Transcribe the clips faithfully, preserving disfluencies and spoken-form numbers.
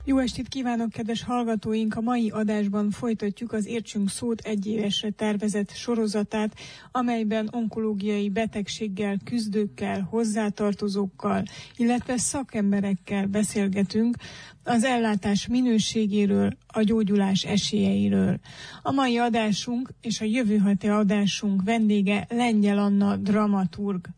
Jó estét kívánok, kedves hallgatóink! A mai adásban folytatjuk az Értsünk szót egyévesre tervezett sorozatát, amelyben onkológiai betegséggel küzdőkkel, hozzátartozókkal, illetve szakemberekkel beszélgetünk az ellátás minőségéről, a gyógyulás esélyeiről. A mai adásunk és a jövő heti adásunk vendége Lengyel Anna dramaturg.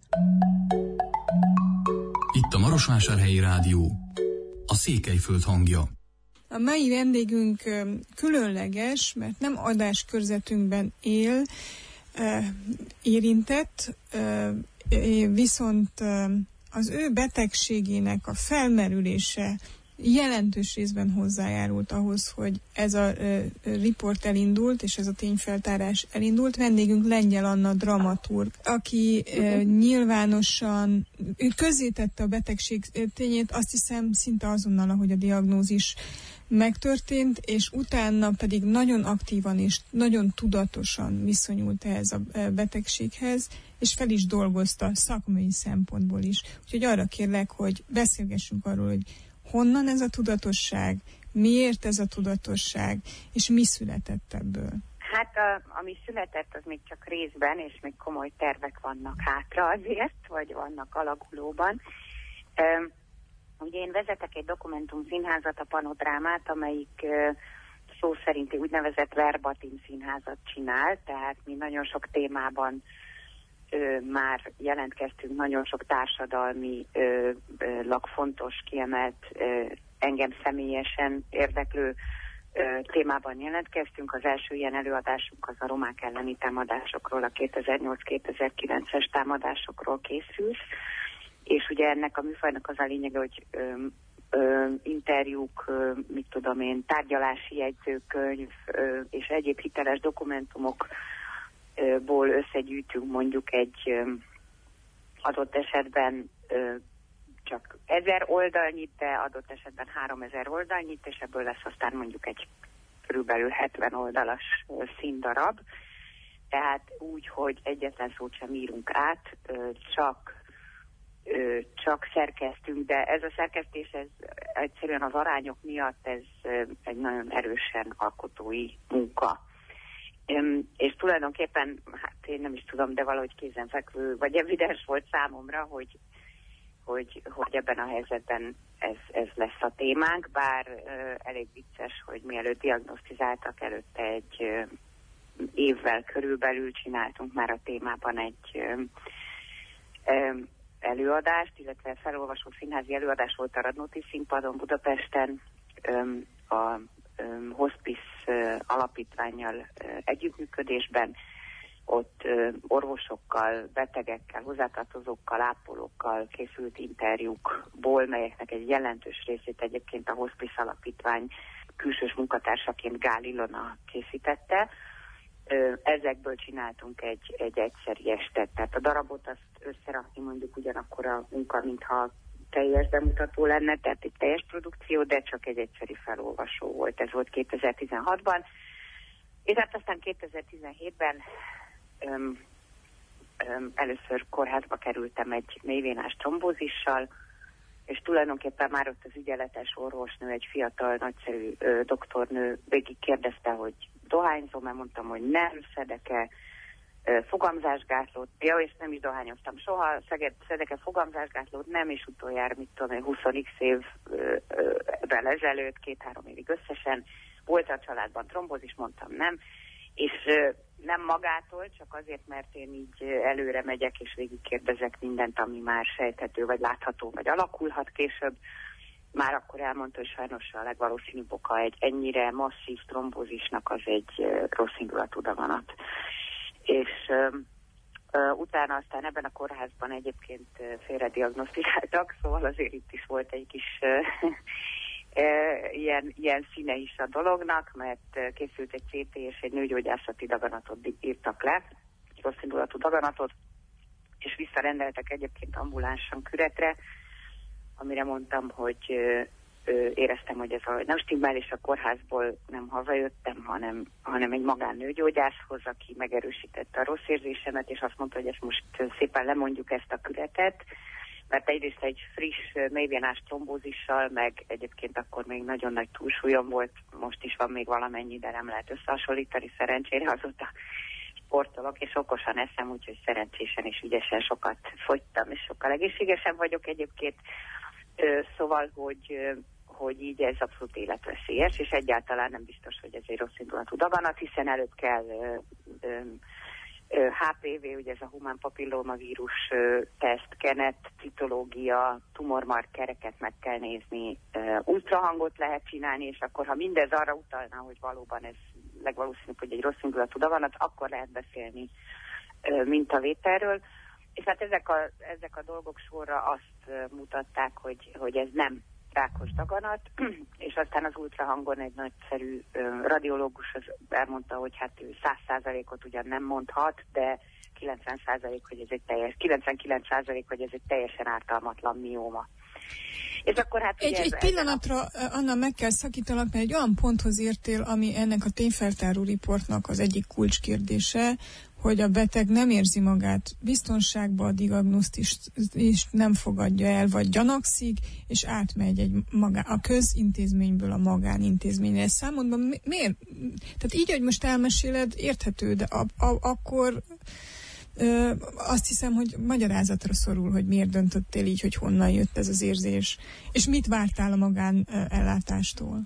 Itt a Marosvásárhelyi Rádió, a Székelyföld hangja. A mai vendégünk különleges, mert nem adáskörzetünkben él, érintett, viszont az ő betegségének a felmerülése jelentős részben hozzájárult ahhoz, hogy ez a riport elindult, és ez a tényfeltárás elindult. Vendégünk Lengyel Anna dramaturg, aki nyilvánosan közzétette a betegség tényét, azt hiszem szinte azonnal, ahogy a diagnózis megtörtént, és utána pedig nagyon aktívan és nagyon tudatosan viszonyult ehhez a betegséghez, és fel is dolgozta szakmai szempontból is. Úgyhogy arra kérlek, hogy beszélgessünk arról, hogy honnan ez a tudatosság, miért ez a tudatosság, és mi született ebből? Hát a, ami született, az még csak részben, és még komoly tervek vannak hátra azért, vagy vannak alakulóban. Üm, ugye én vezetek egy dokumentum színházat, a Panodrámát, amelyik uh, szó szerinti úgynevezett verbatim színházat csinál, tehát mi nagyon sok témában Ö, már jelentkeztünk, nagyon sok társadalmi ö, ö, fontos, kiemelt, ö, engem személyesen érdeklő ö, témában jelentkeztünk. Az első ilyen előadásunk az a romák elleni támadásokról, a kétezer-nyolc kétezer-kilences támadásokról készült, és ugye ennek a műfajnak az a lényege, hogy ö, ö, interjúk, ö, mit tudom én, tárgyalási jegyzőkönyv ö, és egyéb hiteles dokumentumok ból összegyűjtünk mondjuk egy adott esetben csak ezer oldalnyit, de adott esetben háromezer oldalnyit, és ebből lesz aztán mondjuk egy körülbelül hetven oldalas színdarab. Tehát úgy, hogy egyetlen szót sem írunk át, csak, csak szerkesztünk, de ez a szerkesztés, ez egyszerűen az arányok miatt ez egy nagyon erősen alkotói munka. Um, és tulajdonképpen, hát én nem is tudom, de valahogy kézenfekvő, vagy evidens volt számomra, hogy, hogy, hogy ebben a helyzetben ez, ez lesz a témánk, bár uh, elég vicces, hogy mielőtt diagnosztizáltak, előtte egy uh, évvel körülbelül csináltunk már a témában egy um, um, előadást, illetve felolvasó színházi előadás volt a Radnóti színpadon Budapesten, um, a hospice alapítvánnyal együttműködésben, ott orvosokkal, betegekkel, hozzátartozókkal, ápolókkal készült interjúkból, melyeknek egy jelentős részét egyébként a hospice alapítvány külsős munkatársaként Gál Ilona készítette. Ezekből csináltunk egy, egy egyszeri estet, tehát a darabot azt összerakni mondjuk ugyanakkor a munka, mintha teljes bemutató lenne, tehát egy teljes produkció, de csak egy egyszeri felolvasó volt. Ez volt kétezer-tizenhatban. És hát aztán kétezer-tizenhétben öm, öm, először kórházba kerültem egy mélyvénás trombózissal, és tulajdonképpen már ott az ügyeletes orvosnő, egy fiatal, nagyszerű ö, doktornő végig kérdezte, hogy dohányzom-e, mondtam, hogy nem, szedek-e fogamzásgátlót, ja, és nem is dohányoztam soha, szedek-e fogamzásgátlót, nem, és utoljára, mit tudom én, húsz évvel ezelőtt, két-három évig összesen, volt a családban trombózis, mondtam nem, és nem magától, csak azért, mert én így előre megyek, és végig kérdezek mindent, ami már sejthető, vagy látható, vagy alakulhat később. Már akkor elmondta, hogy sajnos a legvalószínűbb oka egy ennyire masszív trombózisnak az egy rossz indulatú daganat. És uh, uh, utána aztán ebben a kórházban egyébként uh, félrediagnosztizáltak, szóval azért itt is volt egy kis uh, uh, ilyen, ilyen színe is a dolognak, mert uh, készült egy cé té és egy nőgyógyászati daganatot írtak le, egy rossz indulatú daganatot, és visszarendeltek egyébként ambulánsan Küretre, amire mondtam, hogy uh, éreztem, hogy ez a, nem stimmel, és a kórházból nem hazajöttem, hanem, hanem egy magánnőgyógyászhoz, aki megerősítette a rossz érzésemet, és azt mondta, hogy ezt most szépen lemondjuk ezt a Küretet, mert egyrészt egy friss mélyvénás trombózissal, meg egyébként akkor még nagyon nagy túlsúlyom volt, most is van még valamennyi, de nem lehet összehasonlítani szerencsére, azóta sportolok, és okosan eszem, úgyhogy szerencsésen és ügyesen sokat fogytam, és sokkal egészségesebb vagyok egyébként, szóval, hogy, hogy így ez abszolút életveszélyes, és egyáltalán nem biztos, hogy ez egy rossz indulatú daganat, hiszen előbb kell há pé vé, ugye ez a humán papillomavírus teszt, kenet, citológia, tumormarkereket meg kell nézni, ultrahangot lehet csinálni, és akkor, ha mindez arra utalna, hogy valóban ez legvalószínűbb, hogy egy rossz indulatú daganat, akkor lehet beszélni mintavételről. És hát ezek a, ezek a dolgok sorra azt mutatták, hogy, hogy ez nem rákos daganat, és aztán az ultrahangon egy nagyszerű radiológus az elmondta, hogy hát ő száz százalékot ugyan nem mondhat, de kilencven százalék, hogy ez egy teljes, kilencvenkilenc százalék, hogy ez egy teljesen ártalmatlan mióma. És akkor hát egy, egy pillanatra, a... Anna, meg kell szakítanak, mert egy olyan ponthoz értél, ami ennek a tényfeltáró riportnak az egyik kulcskérdése, hogy a beteg nem érzi magát biztonságban, a diagnosztist is nem fogadja el, vagy gyanakszik, és átmegy egy magá, a közintézményből a magánintézményre. Ez számodra mi, miért? Tehát így, hogy most elmeséled, érthető, de a, a, akkor ö, azt hiszem, hogy magyarázatra szorul, hogy miért döntöttél így, hogy honnan jött ez az érzés, és mit vártál a magánellátástól?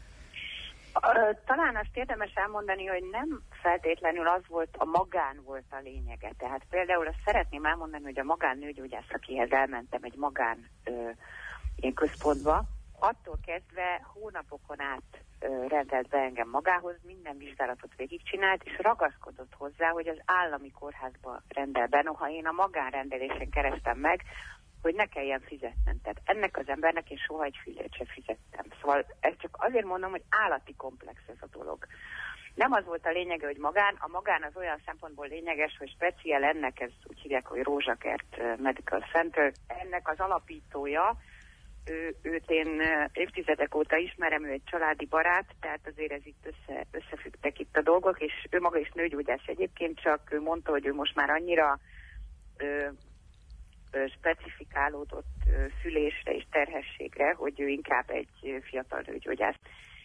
Talán azt érdemes elmondani, hogy nem feltétlenül az volt, a magán volt a lényege. Tehát például azt szeretném elmondani, hogy a magán nőgyógyász, akihez elmentem egy magán ö, ilyen központba, attól kezdve hónapokon át ö, rendelt be engem magához, minden vizsgálatot végigcsinált, és ragaszkodott hozzá, hogy az állami kórházba rendel be. Noha én a magánrendelésen kerestem meg, hogy ne kelljen fizetnem. Tehát ennek az embernek én soha egy fillért sem fizettem. Szóval ezt csak azért mondom, hogy állati komplex ez a dolog. Nem az volt a lényege, hogy magán, a magán az olyan szempontból lényeges, hogy speciál ennek, ez úgy hívják, hogy Rózsakert Medical Center, ennek az alapítója, ő, őt én évtizedek óta ismerem, ő egy családi barát, tehát azért ez itt össze, összefüggtek itt a dolgok, és ő maga is nőgyógyász egyébként, csak ő mondta, hogy ő most már annyira ö, specifikálódott szülésre és terhességre, hogy ő inkább egy fiatal nőgyógyász.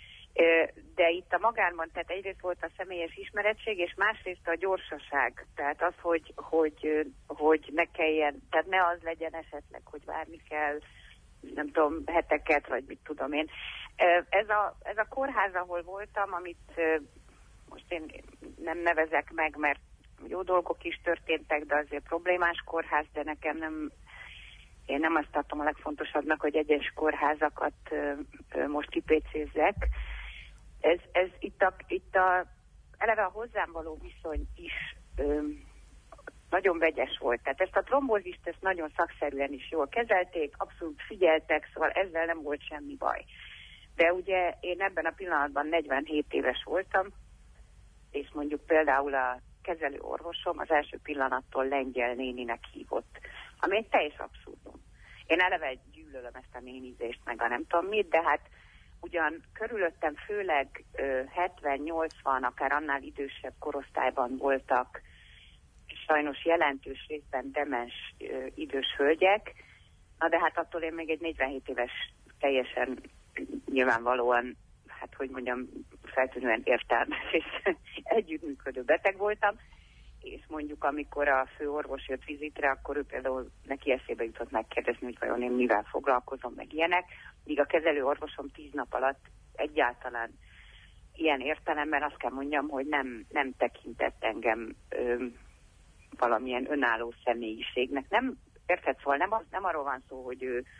De itt a magánban, tehát egyrészt volt a személyes ismeretség, és másrészt a gyorsaság. Tehát az, hogy, hogy, hogy ne kelljen, tehát ne az legyen esetleg, hogy várni kell, nem tudom, heteket, vagy mit tudom én. Ez a, ez a kórház, ahol voltam, amit most én nem nevezek meg, mert jó dolgok is történtek, de azért problémás kórház, de nekem nem, én nem azt tartom a legfontosabbnak, hogy egyes kórházakat ö, ö, most kipécézzek. Ez, ez itt, a, itt a, eleve a hozzám való viszony is ö, nagyon vegyes volt. Tehát ezt a trombózist ezt nagyon szakszerűen is jól kezelték, abszolút figyeltek, szóval ezzel nem volt semmi baj. De ugye én ebben a pillanatban negyvenhét éves voltam, és mondjuk például a kezelő orvosom az első pillanattól lengyel néninek hívott, ami egy teljes abszurdum. Én eleve gyűlölöm ezt a nénizést, meg a nem tudom mit, de hát ugyan körülöttem főleg hetven-nyolcvan, akár annál idősebb korosztályban voltak, sajnos jelentős részben demens ö, idős hölgyek, na de hát attól én még egy negyvenhét éves teljesen nyilvánvalóan, hát hogy mondjam, feltűnően értelmes és együttműködő beteg voltam, és mondjuk amikor a főorvos jött vizitre, akkor ő például neki eszébe jutott megkérdezni, hogy vajon én mivel foglalkozom, meg ilyenek, míg a kezelő orvosom tíz nap alatt egyáltalán ilyen értelemben azt kell mondjam, hogy nem, nem tekintett engem ö, valamilyen önálló személyiségnek. Nem, érted, szóval nem, az, nem arról van szó, hogy ő,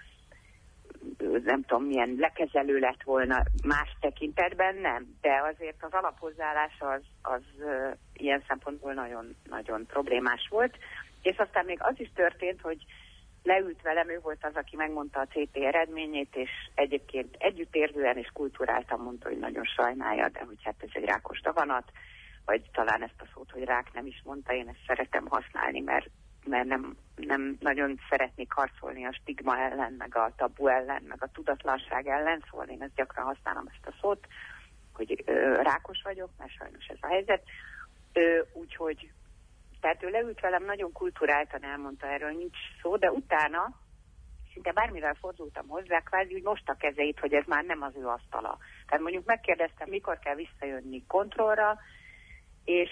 ő nem tudom, milyen lekezelő lett volna más tekintetben, nem, de azért az alaphozzáállása az, az uh, ilyen szempontból nagyon, nagyon problémás volt, és aztán még az is történt, hogy leült velem, ő volt az, aki megmondta a cé té eredményét, és egyébként együttérzően és kulturáltan mondta, hogy nagyon sajnálja, de hogy hát ez egy rákos daganat, vagy talán ezt a szót, hogy rák nem is mondta, én ezt szeretem használni, mert, mert nem, nem nagyon szeretnék harcolni a stigma ellen, meg a tabu ellen, meg a tudatlanság ellen, szóval én ezt gyakran használom ezt a szót, hogy ö, rákos vagyok, mert sajnos ez a helyzet. Ö, úgyhogy, tehát ő leült velem, nagyon kulturáltan elmondta, erről nincs szó, de utána szinte bármivel fordultam hozzá, kvázi úgy most a kezeit, hogy ez már nem az ő asztala. Tehát mondjuk megkérdeztem, mikor kell visszajönni kontrollra, és,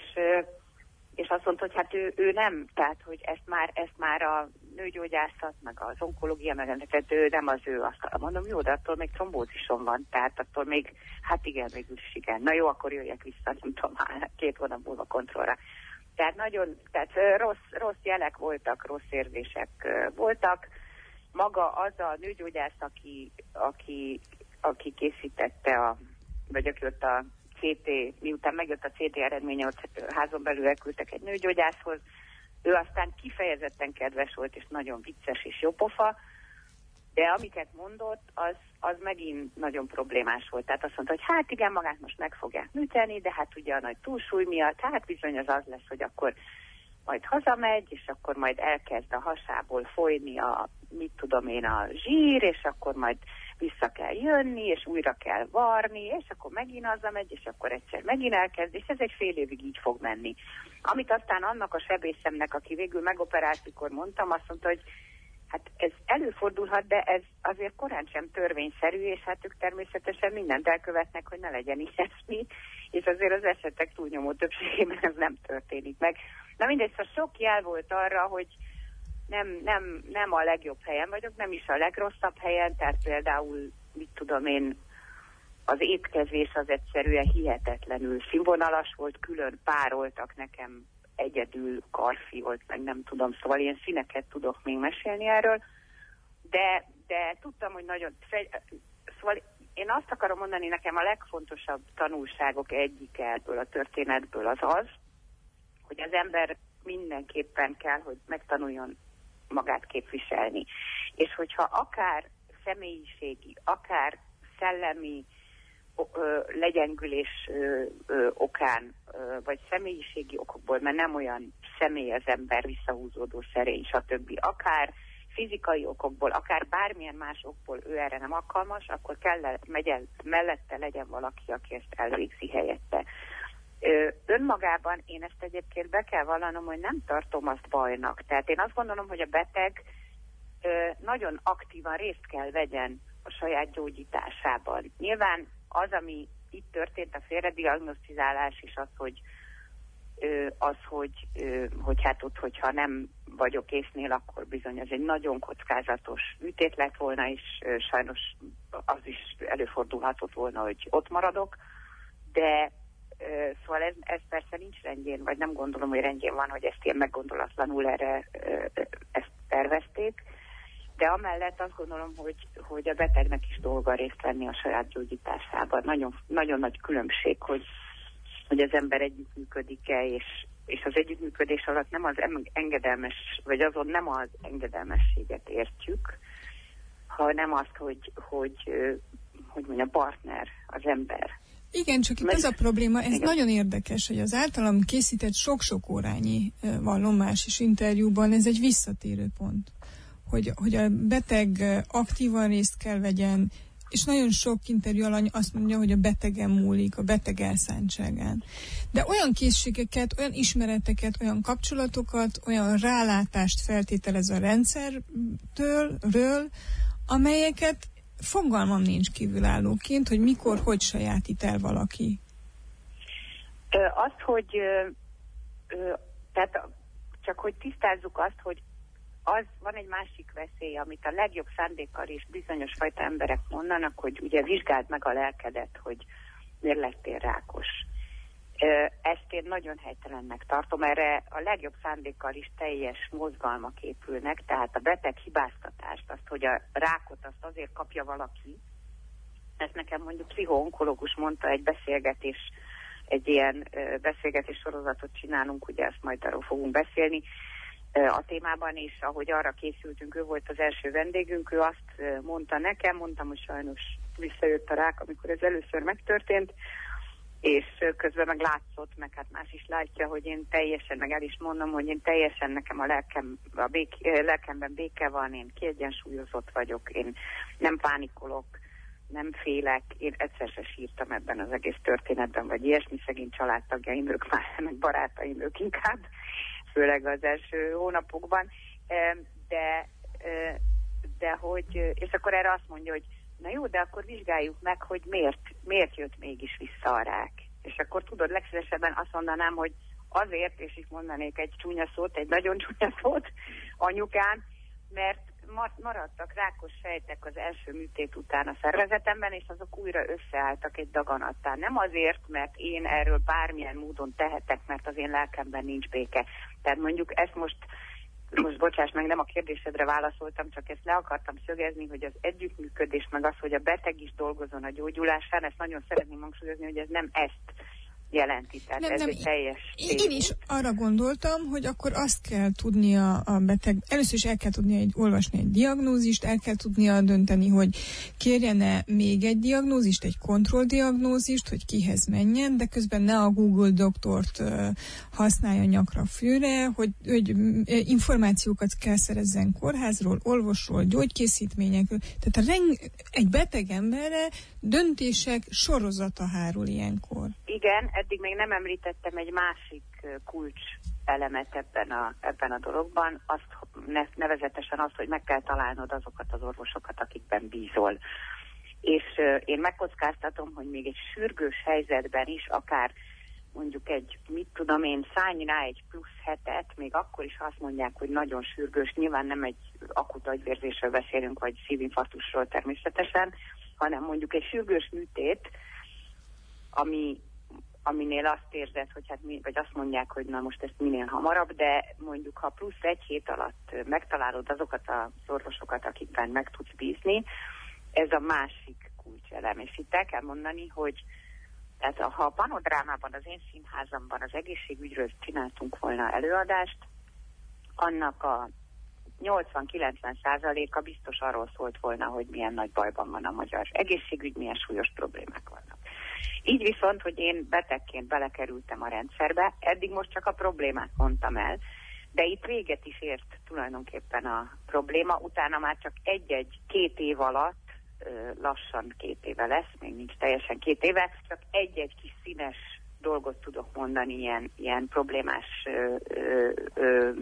és azt mondta, hogy hát ő, ő nem, tehát hogy ezt már, ezt már a nőgyógyászat, meg az onkológia, meg tehát ő nem az ő asztala. Mondom, jó, de attól még trombózisom van, tehát attól még, hát igen, mégis igen. Na jó, akkor jöjjek vissza, nem tudom, két hónap múlva kontrollra. Tehát nagyon, tehát rossz, rossz jelek voltak, rossz érzések voltak. Maga az a nőgyógyász, aki, aki, aki készítette, a, vagy aki ott a cé té, miután megjött a cé té eredménye, ott házon belül elküldtek egy nőgyógyászhoz, ő aztán kifejezetten kedves volt, és nagyon vicces és jópofa, de amiket mondott, az, az megint nagyon problémás volt. Tehát azt mondta, hogy hát igen, magát most meg fogják műteni, de hát ugye a nagy túlsúly miatt, hát bizony az az lesz, hogy akkor majd hazamegy, és akkor majd elkezd a hasából folyni a, mit tudom én, a zsír, és akkor majd vissza kell jönni, és újra kell varni, és akkor megint hazamegy, és akkor egyszer megint elkezd, és ez egy fél évig így fog menni. Amit aztán annak a sebészemnek, aki végül megoperált, mikor mondtam, azt mondta, hogy hát ez előfordulhat, de ez azért korán sem törvényszerű, és hát ők természetesen mindent elkövetnek, hogy ne legyen ilyesmi, és azért az esetek túlnyomó többségében ez nem történik meg. Na mindegy, szóval sok jel volt arra, hogy nem, nem, nem a legjobb helyen vagyok, nem is a legrosszabb helyen, tehát például, mit tudom én, az étkezés az egyszerűen hihetetlenül színvonalas volt, külön pároltak nekem, egyedül karfi volt, meg nem tudom, szóval ilyen színeket tudok még mesélni erről, de, de tudtam, hogy nagyon... Szóval én azt akarom mondani, nekem a legfontosabb tanulságok egyike ebből a történetből az az, hogy az ember mindenképpen kell, hogy megtanuljon magát képviselni. És hogyha akár személyiségi, akár szellemi ö, legyengülés ö, ö, okán, ö, vagy személyiségi okokból, mert nem olyan személy az ember, visszahúzódó, szerény, stb. Akár fizikai okokból, akár bármilyen más okból ő erre nem alkalmas, akkor kell megyen, mellette legyen valaki, aki ezt elvégzi helyette. Ö, önmagában én ezt egyébként be kell vallanom, hogy nem tartom azt bajnak. Tehát én azt gondolom, hogy a beteg ö, nagyon aktívan részt kell vegyen a saját gyógyításában. Nyilván az, ami itt történt, a félrediagnosztizálás is az, hogy ö, az, hogy, ö, hogy hát ott, hogyha nem vagyok észnél, akkor bizony ez egy nagyon kockázatos műtét lett volna, és ö, sajnos az is előfordulhatott volna, hogy ott maradok, de szóval ez, ez persze nincs rendjén, vagy nem gondolom, hogy rendjén van, hogy ezt ilyen meggondolatlanul erre ezt tervezték, de amellett azt gondolom, hogy, hogy a betegnek is dolga részt venni a saját gyógyításában. Nagyon, nagyon nagy különbség, hogy, hogy az ember együttműködik-e, és, és az együttműködés alatt nem az engedelmes, vagy azon nem az engedelmességet értjük, hanem azt, hogy, hogy, hogy mondja, partner, az ember. Igen, csak itt az a probléma, ez igen. Nagyon érdekes, hogy az általam készített sok-sok órányi vallomás és interjúban ez egy visszatérő pont. Hogy, hogy a beteg aktívan részt kell vegyen, és nagyon sok interjú alany azt mondja, hogy a betegen múlik, a beteg elszántságán. De olyan készségeket, olyan ismereteket, olyan kapcsolatokat, olyan rálátást feltételez a rendszertől, ről, amelyeket fogalmam nincs kívülállóként, hogy mikor, hogy sajátít el valaki. Ö, azt, hogy ö, ö, tehát csak hogy tisztázzuk azt, hogy az van egy másik veszély, amit a legjobb szándékkal és bizonyos fajta emberek mondanak, hogy ugye vizsgáld meg a lelkedet, hogy miért lettél rákos. Ezt én nagyon helytelennek tartom, erre a legjobb szándékkal is teljes mozgalmak épülnek, tehát a beteg hibáztatást, azt, hogy a rákot azt azért kapja valaki, ezt nekem mondjuk pszichoonkológus mondta, egy beszélgetés, egy ilyen beszélgetés sorozatot csinálunk, ugye ezt majd arról fogunk beszélni a témában, és ahogy arra készültünk, ő volt az első vendégünk, ő azt mondta nekem, mondtam, hogy sajnos visszajött a rák, amikor ez először megtörtént, és közben meg látszott, meg hát más is látja, hogy én teljesen, meg el is mondom, hogy én teljesen nekem a, lelkem, a bék, lelkemben béke van, én kiegyensúlyozott vagyok, én nem pánikolok, nem félek, én egyszer se sírtam ebben az egész történetben, vagy ilyesmi, szegény családtagjaim, ők már, meg barátaim, ők inkább, főleg az első hónapokban, de, de hogy, és akkor erre azt mondja, hogy na jó, de akkor vizsgáljuk meg, hogy miért, miért jött mégis vissza a rák. És akkor tudod, legszívesebben azt mondanám, hogy azért, és itt mondanék egy csúnya szót, egy nagyon csúnya szót anyukám, mert maradtak rákos sejtek az első műtét után a szervezetemben, és azok újra összeálltak egy daganattá. Nem azért, mert én erről bármilyen módon tehetek, mert az én lelkemben nincs béke. Tehát mondjuk ezt most, most bocsáss meg, nem a kérdésedre válaszoltam, csak ezt le akartam szögezni, hogy az együttműködés, meg az, hogy a beteg is dolgozzon a gyógyulásán, ezt nagyon szeretném hangsúlyozni, hogy ez nem ezt jelenti, tehát nem, ez nem, egy teljes tény. Én is arra gondoltam, hogy akkor azt kell tudnia a beteg, először is el kell tudnia egy, olvasni egy diagnózist, el kell tudnia dönteni, hogy kérjene még egy diagnózist, egy kontrolldiagnózist, hogy kihez menjen, de közben ne a Google doktort uh, használja nyakra főre, hogy, hogy információkat kell szerezzen kórházról, orvosról, gyógykészítményekről, tehát a reng- egy beteg emberre döntések sorozata hárul ilyenkor. Igen, eddig még nem említettem egy másik kulcs elemet ebben a, ebben a dologban, azt nevezetesen azt, hogy meg kell találnod azokat az orvosokat, akikben bízol. És uh, én megkockáztatom, hogy még egy sürgős helyzetben is, akár mondjuk egy, mit tudom én, szállj rá egy plusz hetet, még akkor is azt mondják, hogy nagyon sürgős, nyilván nem egy akut agyvérzésről beszélünk, vagy szívinfarktusról természetesen, hanem mondjuk egy sürgős műtét, ami aminél azt érzed, hogy hát mi, vagy azt mondják, hogy na most ezt minél hamarabb, de mondjuk ha plusz egy hét alatt megtalálod azokat az orvosokat, akikben meg tudsz bízni, ez a másik kulcselem. És itt el kell mondani, hogy tehát ha a Panodrámában, az én színházamban az egészségügyről csináltunk volna előadást, annak a nyolcvan-kilencven százaléka biztos arról szólt volna, hogy milyen nagy bajban van a magyar egészségügy, milyen súlyos problémák vannak. Így viszont, hogy én betegként belekerültem a rendszerbe, eddig most csak a problémát mondtam el, de itt véget is ért tulajdonképpen a probléma, utána már csak egy-egy-két év alatt, lassan két éve lesz, még nincs teljesen két éve, csak egy-egy kis színes dolgot tudok mondani ilyen, ilyen problémás ö, ö, ö,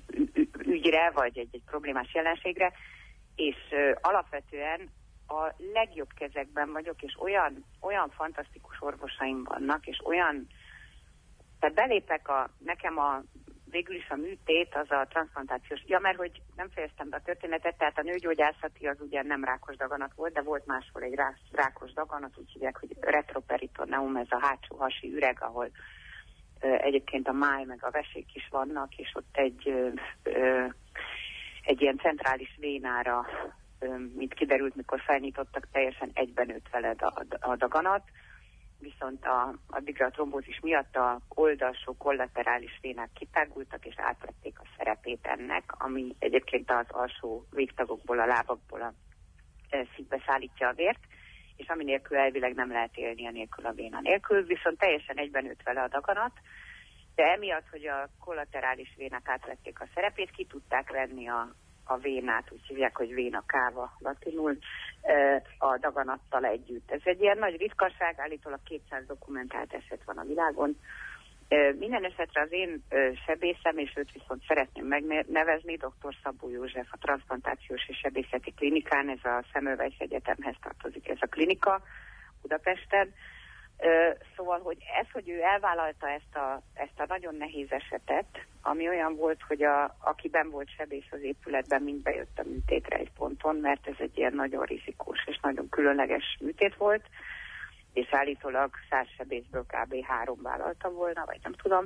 ügyre, vagy egy-egy problémás jelenségre, és ö, alapvetően a legjobb kezekben vagyok, és olyan, olyan fantasztikus orvosaim vannak, és olyan, tehát belépek a, nekem a, végül is a műtét, az a transzplantációs, ja, mert hogy nem fejeztem be a történetet, tehát a nőgyógyászati az ugye nem rákos daganat volt, de volt máshol egy rá, rákos daganat, úgy hívják, hogy retroperitoneum, ez a hátsó hasi üreg, ahol ö, egyébként a máj meg a vesék is vannak, és ott egy, ö, ö, egy ilyen centrális vénára, mint kiderült, mikor felnyitottak, teljesen egyben nőtt vele a daganat, viszont a, addigra a trombózis miatt a oldalsó kollaterális vénák kitágultak, és átvették a szerepét ennek, ami egyébként az alsó végtagokból, a lábakból a szívbe szállítja a vért, és ami nélkül elvileg nem lehet élni a nélkül a véna nélkül, viszont teljesen egyben nőtt vele a daganat, de emiatt, hogy a kollaterális vénák átvették a szerepét, ki tudták venni a a vénát, úgy hívják, hogy véna káva latinul, a daganattal együtt. Ez egy ilyen nagy ritkaság, állítólag kétszáz dokumentált eset van a világon. Minden esetre az én sebészem, és őt viszont szeretném megnevezni, dr. Szabó József, a Transzplantációs és Sebészeti Klinikán, ez a Semmelweis Egyetemhez tartozik ez a klinika Budapesten. Szóval, hogy ez, hogy ő elvállalta ezt a, ezt a nagyon nehéz esetet, ami olyan volt, hogy a, aki benn volt sebész az épületben, mind bejött a műtétre egy ponton, mert ez egy ilyen nagyon rizikós és nagyon különleges műtét volt, és állítólag száz sebészből kb. három vállalta volna, vagy nem tudom.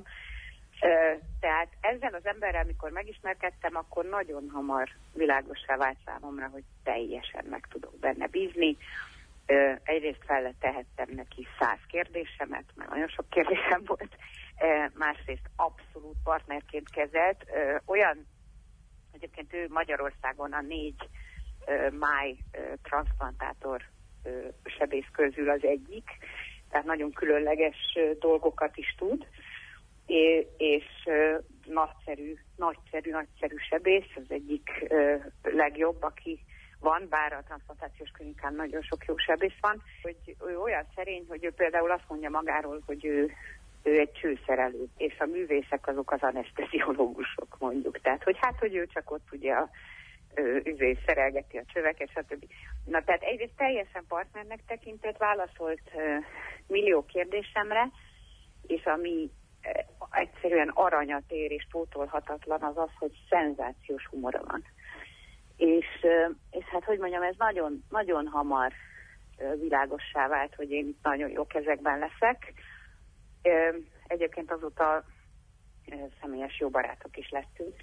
Tehát ezzel az emberrel, amikor megismerkedtem, akkor nagyon hamar világossá vált számomra, hogy teljesen meg tudok benne bízni. Uh, egyrészt feltehettem neki száz kérdésemet, mert nagyon sok kérdésem volt, uh, másrészt abszolút partnerként kezelt. Uh, olyan, egyébként ő Magyarországon a négy uh, máj uh, transzplantátor uh, sebész közül az egyik, tehát nagyon különleges uh, dolgokat is tud, és, és uh, nagyszerű, nagyszerű, nagyszerű sebész, az egyik uh, legjobb, aki van, bár a transzplantációs klinikán nagyon sok jó sebész van, hogy ő olyan szerény, hogy ő például azt mondja magáról, hogy ő, ő egy csőszerelő, és a művészek azok az aneszteziológusok mondjuk. Tehát, hogy hát, hogy ő csak ott ugye a üzé szerelgeti a csöveket, stb. Na tehát egyrészt teljesen partnernek tekintett, válaszolt uh, millió kérdésemre, és ami uh, egyszerűen aranyat ér és pótolhatatlan az az, hogy szenzációs humora van. És, uh, és hát, hogy mondjam, ez nagyon, nagyon hamar uh, világossá vált, hogy én itt nagyon jó kezekben leszek. Uh, egyébként azóta uh, személyes jó barátok is lettünk.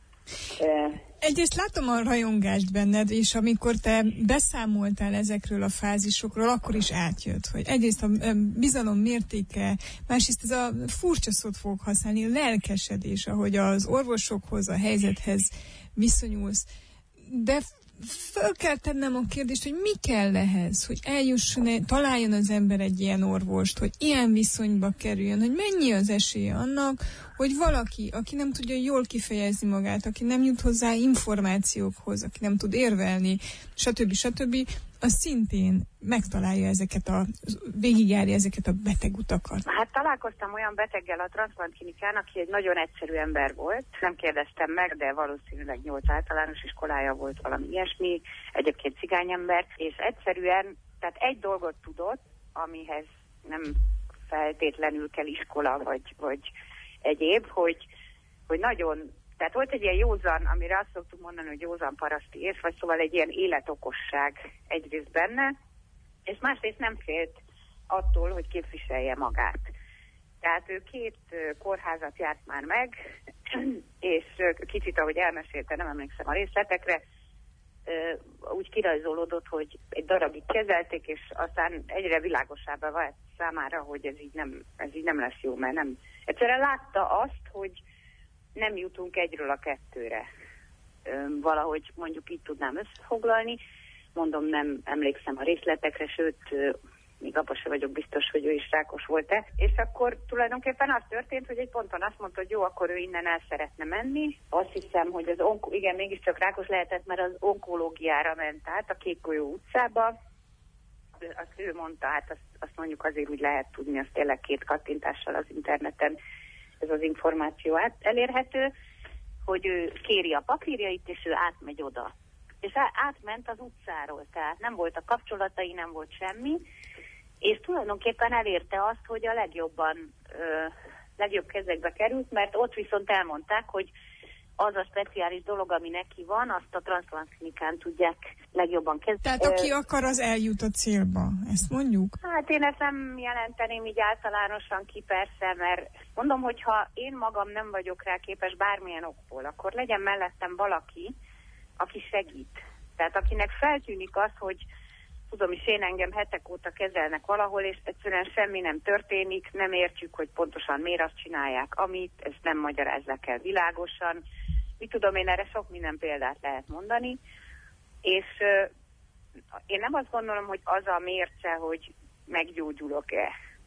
Egyrészt látom a rajongást benned, és amikor te beszámoltál ezekről a fázisokról, akkor is átjött, hogy egyrészt a bizalom mértéke, másrészt ez a furcsa szót fogok használni, a lelkesedés, ahogy az orvosokhoz, a helyzethez viszonyulsz. De föl kell tennem a kérdést, hogy mi kell ehhez, hogy eljusson, találjon az ember egy ilyen orvost, hogy ilyen viszonyba kerüljön, hogy mennyi az esélye annak, hogy valaki, aki nem tudja jól kifejezni magát, aki nem jut hozzá információkhoz, aki nem tud érvelni, stb. stb., az szintén megtalálja ezeket a, végigjárja ezeket a betegutakat. Hát találkoztam olyan beteggel a transzplantklinikán, aki egy nagyon egyszerű ember volt. Nem kérdeztem meg, de valószínűleg nyolc általános iskolája volt, valami ilyesmi, egyébként cigányember, és egyszerűen, tehát egy dolgot tudott, amihez nem feltétlenül kell iskola, vagy, vagy egyéb, hogy, hogy nagyon, tehát volt egy ilyen józan, amire azt szoktuk mondani, hogy józan paraszti ész, vagy szóval egy ilyen életokosság egyrészt benne, és másrészt nem félt attól, hogy képviselje magát. Tehát ő két kórházat járt már meg, és kicsit, ahogy elmesélte, nem emlékszem a részletekre, úgy kirajzolódott, hogy egy darabig kezelték, és aztán egyre világosabbá vált számára, hogy ez így nem, ez így nem lesz jó, mert nem. Egyszerűen látta azt, hogy nem jutunk egyről a kettőre. Valahogy mondjuk így tudnám összefoglalni, mondom, nem emlékszem a részletekre, sőt, még abban sem vagyok biztos, hogy ő is rákos volt-e. És akkor tulajdonképpen az történt, hogy egy ponton azt mondta, hogy jó, akkor ő innen el szeretne menni. Azt hiszem, hogy az onko- igen, mégiscsak rákos lehetett, mert az onkológiára ment át a Kékgolyó utcába. Azt ő mondta, hát azt, azt mondjuk azért úgy lehet tudni, azt tényleg két kattintással az interneten ez az információ át, elérhető, hogy ő kéri a papírjait, és ő átmegy oda. És átment az utcáról, tehát nem volt a kapcsolatai, nem volt semmi, és tulajdonképpen elérte azt, hogy a legjobban, ö, legjobb kezekbe került, mert ott viszont elmondták, hogy az a speciális dolog, ami neki van, azt a transzplantklinikán tudják legjobban kezelni. Tehát aki akar, az eljut a célba, ezt mondjuk? Hát én ezt nem jelenteném így általánosan ki, persze, mert mondom, hogy ha én magam nem vagyok rá képes bármilyen okból, akkor legyen mellettem valaki, aki segít. Tehát akinek feltűnik az, hogy tudom is, én engem hetek óta kezelnek valahol, és egyszerűen semmi nem történik, nem értjük, hogy pontosan miért azt csinálják, amit, ezt nem magyarázzák el világosan. Mit tudom, én erre sok minden példát lehet mondani, és uh, én nem azt gondolom, hogy az a mérce, hogy meggyógyulok-e.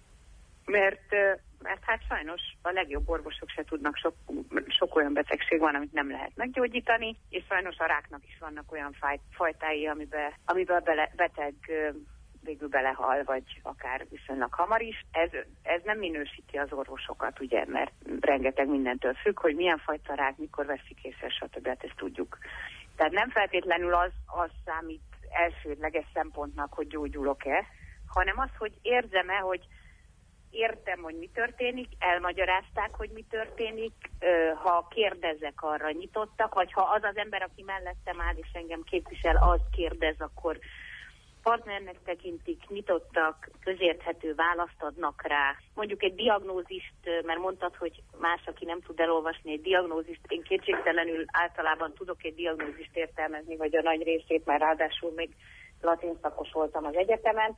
Mert, uh, mert hát sajnos a legjobb orvosok se tudnak, sok, sok olyan betegség van, amit nem lehet meggyógyítani, és sajnos a ráknak is vannak olyan fáj, fajtái, amiben, amiben a bele, beteg uh, végül belehal, vagy akár viszonylag hamar is. Ez, ez nem minősíti az orvosokat, ugye, mert rengeteg mindentől függ, hogy milyen fajta rák, mikor veszik észre, stb. Hát ezt tudjuk. Tehát nem feltétlenül az, az számít elsődleges szempontnak, hogy gyógyulok-e, hanem az, hogy érzem-e, hogy értem, hogy mi történik, elmagyarázták, hogy mi történik, ha kérdezek, arra nyitottak, vagy ha az az ember, aki mellettem áll és engem képvisel, az kérdez, akkor partnernek tekintik, nyitottak, közérthető választ adnak rá. Mondjuk egy diagnózist, mert mondtad, hogy más, aki nem tud elolvasni egy diagnózist, én kétségtelenül általában tudok egy diagnózist értelmezni, vagy a nagy részét, mert ráadásul még latin szakos voltam az egyetemen,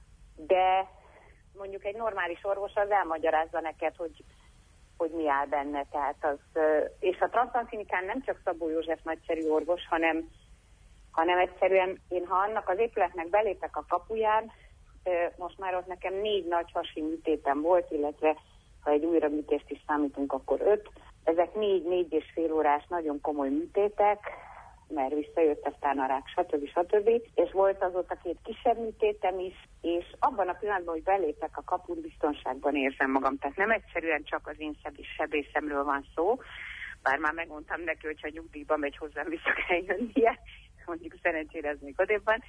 de mondjuk egy normális orvos az elmagyarázza neked, hogy, hogy mi áll benne. Tehát az, és a transzplantklinikán nem csak Szabó József nagyszerű orvos, hanem hanem egyszerűen én, ha annak az épületnek belépek a kapuján, most már ott nekem négy nagy hasi műtétem volt, illetve ha egy újra műtést is számítunk, akkor öt. Ezek négy-négy és fél órás nagyon komoly műtétek, mert visszajött aztán a rák, stb. stb. És volt azóta két kisebb műtétem is, és abban a pillanatban, hogy belépek a kapun, biztonságban érzem magam. Tehát nem egyszerűen csak az én sebészemről van szó, bár már megmondtam neki, hogyha nyugdíjba megy, hozzám vissza kell jönnie, mondjuk szerencsére ez még odébb van.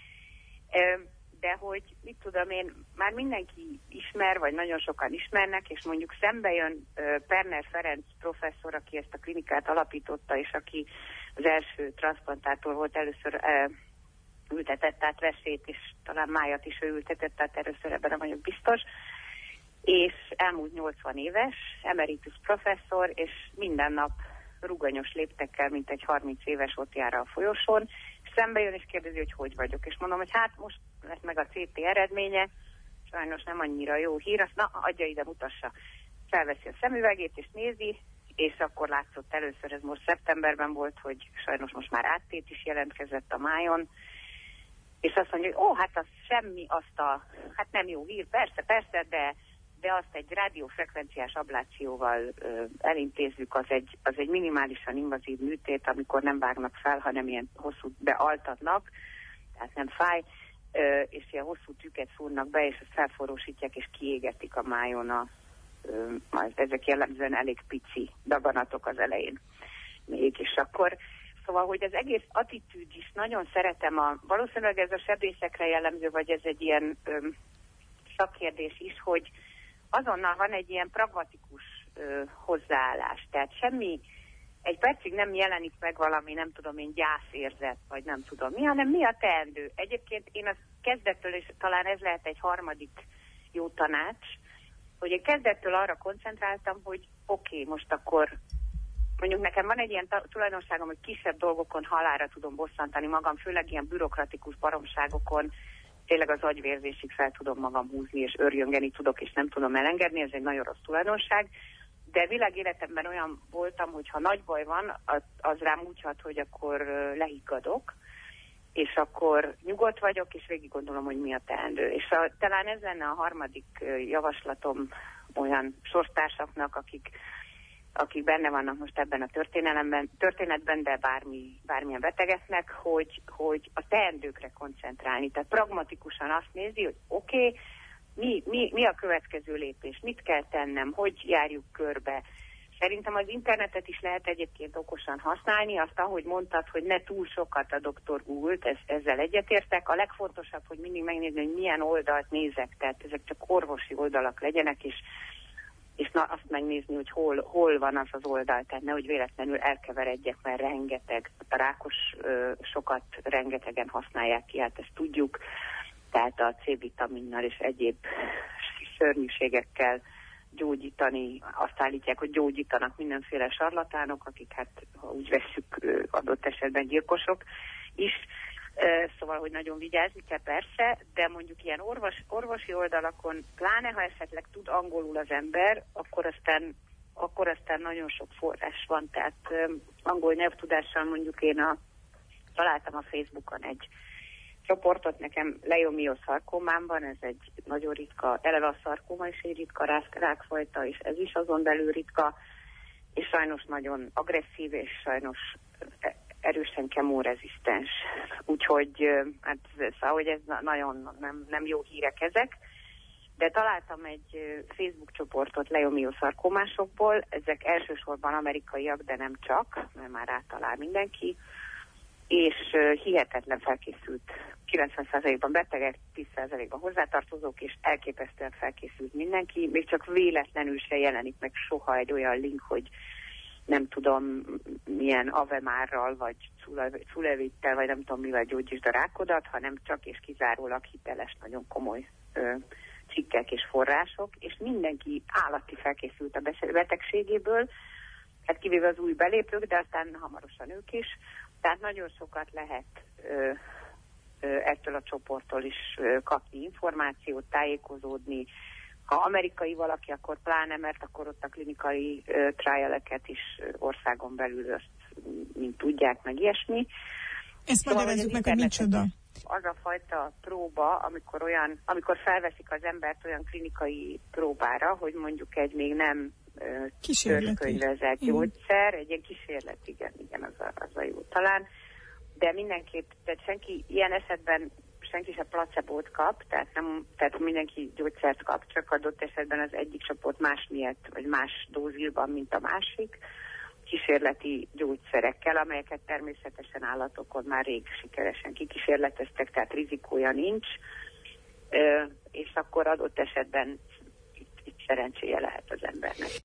De hogy, mit tudom én, már mindenki ismer, vagy nagyon sokan ismernek, és mondjuk szembe jön Perner Ferenc professzor, aki ezt a klinikát alapította, és aki az első transzplantátor volt, először ültetett át Vesét, és talán Májat is ő ültetett át, először ebben vagyok biztos, és elmúlt nyolcvan éves, emeritus professzor, és minden nap ruganyos léptekkel, mint egy harminc éves ott jár a folyosón, és szembe jön és kérdezi, hogy hogy vagyok. És mondom, hogy hát most lesz meg a cé té eredménye, sajnos nem annyira jó hír, azt na, adja ide, mutassa. Felveszi a szemüvegét és nézi, és akkor látszott először, ez most szeptemberben volt, hogy sajnos most már áttét is jelentkezett a májon, és azt mondja, hogy ó, hát az semmi, azt a, hát nem jó hír, persze, persze, de, de azt egy rádiófrekvenciás ablációval ö, elintézzük, az egy, az egy minimálisan invazív műtét, amikor nem vágnak fel, hanem ilyen hosszú bealtatnak, tehát nem fáj, ö, és ilyen hosszú tüket szúrnak be, és ezt felforrósítják, és kiégetik a májon a, ö, ezek jellemzően elég pici daganatok az elején még, és akkor szóval, hogy az egész attitűd is nagyon szeretem, a, valószínűleg ez a sebészekre jellemző, vagy ez egy ilyen ö, szakkérdés is, hogy azonnal van egy ilyen pragmatikus ö, hozzáállás. Tehát semmi, egy percig nem jelenik meg valami, nem tudom én, gyászérzet, vagy nem tudom mi, hanem mi a teendő. Egyébként én az kezdettől, és talán ez lehet egy harmadik jó tanács, hogy én kezdettől arra koncentráltam, hogy oké, okay, most akkor mondjuk nekem van egy ilyen tulajdonságom, hogy kisebb dolgokon halálra tudom bosszantani magam, főleg ilyen bürokratikus baromságokon, tényleg az agyvérzésig fel tudom magam húzni, és örjöngeni tudok, és nem tudom elengedni, ez egy nagyon rossz tulajdonság. De világéletemben olyan voltam, hogy ha nagy baj van, az, az rám úgy hat, hogy akkor lehiggadok, és akkor nyugodt vagyok, és végig gondolom, hogy mi a teendő. És a, talán ez lenne a harmadik javaslatom olyan sorstársaknak, akik akik benne vannak most ebben a történelemben, történetben, de bármi, bármilyen betegeknek, hogy, hogy a teendőkre koncentrálni. Tehát pragmatikusan azt nézi, hogy oké, okay, mi, mi, mi a következő lépés, mit kell tennem, hogy járjuk körbe. Szerintem az internetet is lehet egyébként okosan használni, azt ahogy mondtad, hogy ne túl sokat a doktor Google-t, ez, ezzel egyetértek. A legfontosabb, hogy mindig megnézni, hogy milyen oldalt nézek, tehát ezek csak orvosi oldalak legyenek, és és na, azt megnézni, hogy hol, hol van az az oldal, tehát nehogy véletlenül elkeveredjek, mert rengeteg, a rákos ö, sokat rengetegen használják ki, hát ezt tudjuk, tehát a C-vitaminnal és egyéb szörnyűségekkel gyógyítani, azt állítják, hogy gyógyítanak mindenféle sarlatánok, akik hát, ha úgy vesszük, adott esetben gyilkosok is. Szóval, hogy nagyon vigyázni kell persze, de mondjuk ilyen orvos, orvosi oldalakon, pláne ha esetleg tud angolul az ember, akkor aztán, akkor aztán nagyon sok forrás van. Tehát um, angol nyelvtudással mondjuk én a, találtam a Facebookon egy csoportot, nekem leiomiosarkómám van, ez egy nagyon ritka, eleve a szarkóma is egy ritka rák, rákfajta, és ez is azon belül ritka, és sajnos nagyon agresszív, és sajnos erősen kemórezisztens. Úgyhogy hát, szóval, hogy ez nagyon nem, nem jó hírek ezek, de találtam egy Facebook csoportot leiomiosarkómásokból, ezek elsősorban amerikaiak, de nem csak, mert már rátalál mindenki, és hihetetlen felkészült, kilencven százalékban betegek, tíz százalékban hozzátartozók, és elképesztően felkészült mindenki, még csak véletlenül se jelenik meg soha egy olyan link, hogy nem tudom milyen avemárral, vagy culevittel, vagy nem tudom mivel gyógyítsd a rákodat, hanem csak és kizárólag hiteles, nagyon komoly ö, cikkek és források, és mindenki állati felkészült a betegségéből, hát kivéve az új belépők, de aztán hamarosan ők is, tehát nagyon sokat lehet ö, ö, ettől a csoporttól is ö, kapni információt, tájékozódni. Ha amerikai valaki, akkor pláne, mert akkor ott a klinikai uh, trialeket is uh, országon belül azt, mint tudják, meg ilyesmi. Ezt szóval, magyarázzuk meg, hogy micsoda. Az a fajta próba, amikor olyan, amikor felveszik az embert olyan klinikai próbára, hogy mondjuk egy még nem uh, törzskönyvezett gyógyszer, egy ilyen kísérlet, igen, igen, az a, az a jó talán. De mindenképp, tehát senki ilyen esetben senki se placebót kap, tehát, nem, tehát mindenki gyógyszert kap, csak adott esetben az egyik csoport más miatt, vagy más dózilban, mint a másik. kísérleti gyógyszerekkel, amelyeket természetesen állatokon már rég sikeresen kikísérleteztek, tehát rizikója nincs, és akkor adott esetben itt, itt szerencséje lehet az embernek.